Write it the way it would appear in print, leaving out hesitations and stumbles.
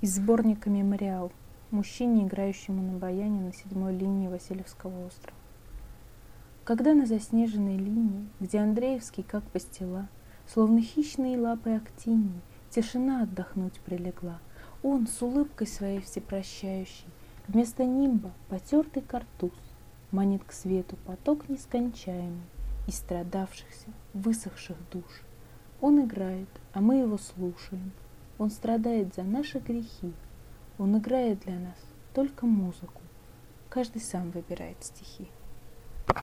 Из сборника «Мемориал» мужчине, играющему на баяне на 7-й линии Васильевского острова. Когда на заснеженной линии, где Андреевский как пастила, словно хищные лапы актинии, тишина отдохнуть прилегла, он с улыбкой своей всепрощающей вместо нимба потертый картуз манит к свету поток нескончаемый из страдавшихся, высохших душ. Он играет, а мы его слушаем. Он страдает за наши грехи. Он играет для нас только музыку. Каждый сам выбирает стихи.